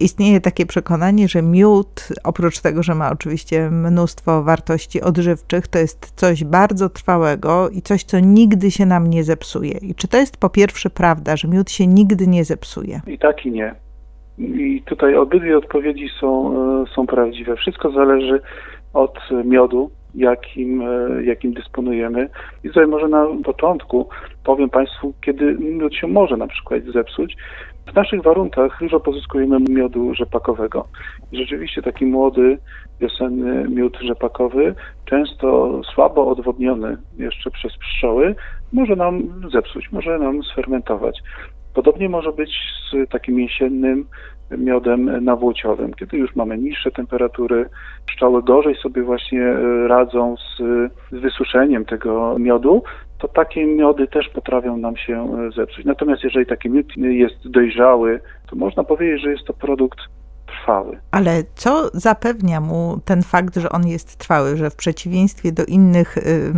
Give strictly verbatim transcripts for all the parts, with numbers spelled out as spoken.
Istnieje takie przekonanie, że miód, oprócz tego, że ma oczywiście mnóstwo wartości odżywczych, to jest coś bardzo trwałego i coś, co nigdy się nam nie zepsuje. I czy to jest po pierwsze prawda, że miód się nigdy nie zepsuje? I tak i nie. I tutaj obydwie odpowiedzi są, są prawdziwe. Wszystko zależy od miodu, jakim, jakim dysponujemy. I tutaj może na początku powiem Państwu, kiedy miód się może na przykład zepsuć. W naszych warunkach dużo pozyskujemy miodu rzepakowego. I rzeczywiście taki młody, wiosenny miód rzepakowy, często słabo odwodniony jeszcze przez pszczoły, może nam zepsuć, może nam sfermentować. Podobnie może być z takim jesiennym miodem nawłociowym. Kiedy już mamy niższe temperatury, pszczoły gorzej sobie właśnie radzą z, z wysuszeniem tego miodu, to takie miody też potrafią nam się zepsuć. Natomiast jeżeli taki miód jest dojrzały, to można powiedzieć, że jest to produkt trwały. Ale co zapewnia mu ten fakt, że on jest trwały, że w przeciwieństwie do innych y,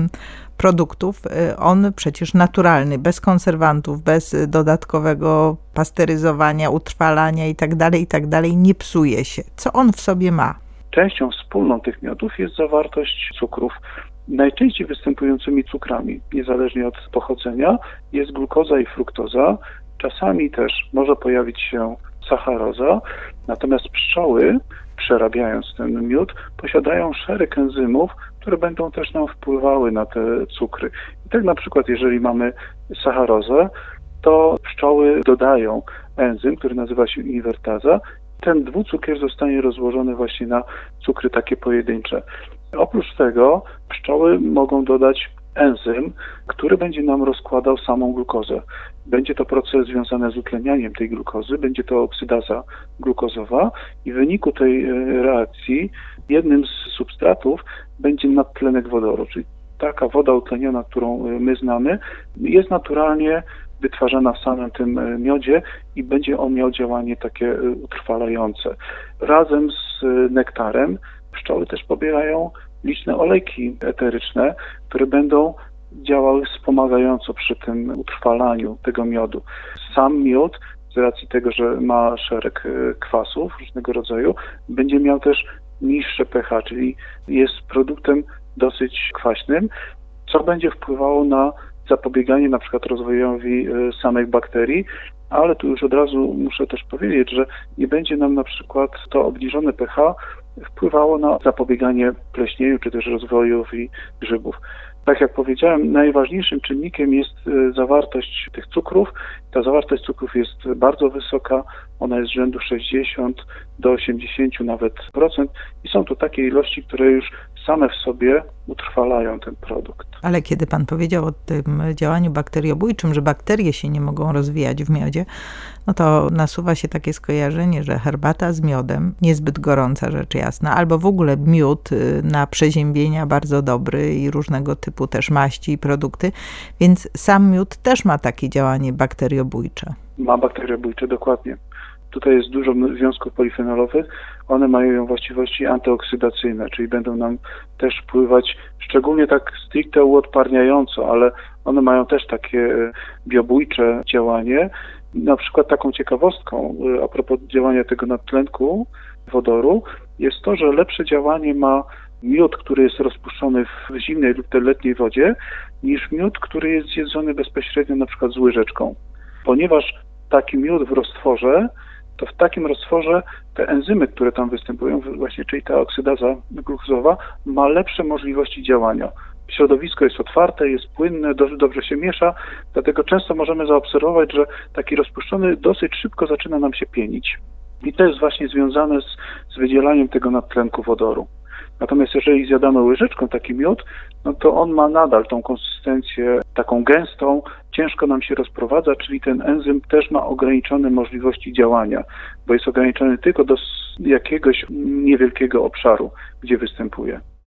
produktów, y, on przecież naturalny, bez konserwantów, bez dodatkowego pasteryzowania, utrwalania itd., itd., nie psuje się. Co on w sobie ma? Częścią wspólną tych miodów jest zawartość cukrów. Najczęściej występującymi cukrami, niezależnie od pochodzenia, jest glukoza i fruktoza. Czasami też może pojawić się sacharoza, natomiast pszczoły, przerabiając ten miód, posiadają szereg enzymów, które będą też nam wpływały na te cukry. I tak na przykład, jeżeli mamy sacharozę, to pszczoły dodają enzym, który nazywa się inwertaza. Ten dwucukier zostanie rozłożony właśnie na cukry takie pojedyncze. Oprócz tego pszczoły mogą dodać enzym, który będzie nam rozkładał samą glukozę. Będzie to proces związany z utlenianiem tej glukozy, będzie to oksydaza glukozowa i w wyniku tej reakcji jednym z substratów będzie nadtlenek wodoru, czyli taka woda utleniona, którą my znamy, jest naturalnie wytwarzana w samym tym miodzie i będzie on miał działanie takie utrwalające. Razem z nektarem pszczoły też pobierają liczne olejki eteryczne, które będą działały wspomagająco przy tym utrwalaniu tego miodu. Sam miód, z racji tego, że ma szereg kwasów różnego rodzaju, będzie miał też niższe pH, czyli jest produktem dosyć kwaśnym, co będzie wpływało na zapobieganie na przykład rozwojowi samych bakterii, ale tu już od razu muszę też powiedzieć, że nie będzie nam na przykład to obniżone pH wpływało na zapobieganie pleśnieniu czy też rozwojowi grzybów. Tak jak powiedziałem, najważniejszym czynnikiem jest zawartość tych cukrów. Ta zawartość cukrów jest bardzo wysoka, ona jest z rzędu sześćdziesiąt do osiemdziesięciu nawet procent i są to takie ilości, które już same w sobie utrwalają ten produkt. Ale kiedy pan powiedział o tym działaniu bakteriobójczym, że bakterie się nie mogą rozwijać w miodzie, no to nasuwa się takie skojarzenie, że herbata z miodem, niezbyt gorąca rzecz jasna, albo w ogóle miód na przeziębienia bardzo dobry i różnego typu też maści i produkty, więc sam miód też ma takie działanie bakteriobójcze. Ma bakteriobójcze, dokładnie. Tutaj jest dużo związków polifenolowych, one mają właściwości antyoksydacyjne, czyli będą nam też wpływać, szczególnie tak stricte uodparniająco, ale one mają też takie biobójcze działanie. Na przykład taką ciekawostką a propos działania tego nadtlenku wodoru jest to, że lepsze działanie ma miód, który jest rozpuszczony w zimnej lub letniej wodzie, niż miód, który jest zjedzony bezpośrednio na przykład z łyżeczką. Ponieważ taki miód w roztworze, to w takim roztworze te enzymy, które tam występują, właśnie czyli ta oksydaza glukozowa, ma lepsze możliwości działania. Środowisko jest otwarte, jest płynne, dobrze, dobrze się miesza, dlatego często możemy zaobserwować, że taki rozpuszczony dosyć szybko zaczyna nam się pienić. I to jest właśnie związane z, z wydzielaniem tego nadtlenku wodoru. Natomiast jeżeli zjadamy łyżeczką taki miód, no to on ma nadal tą konsystencję taką gęstą, ciężko nam się rozprowadza, czyli ten enzym też ma ograniczone możliwości działania, bo jest ograniczony tylko do jakiegoś niewielkiego obszaru, gdzie występuje.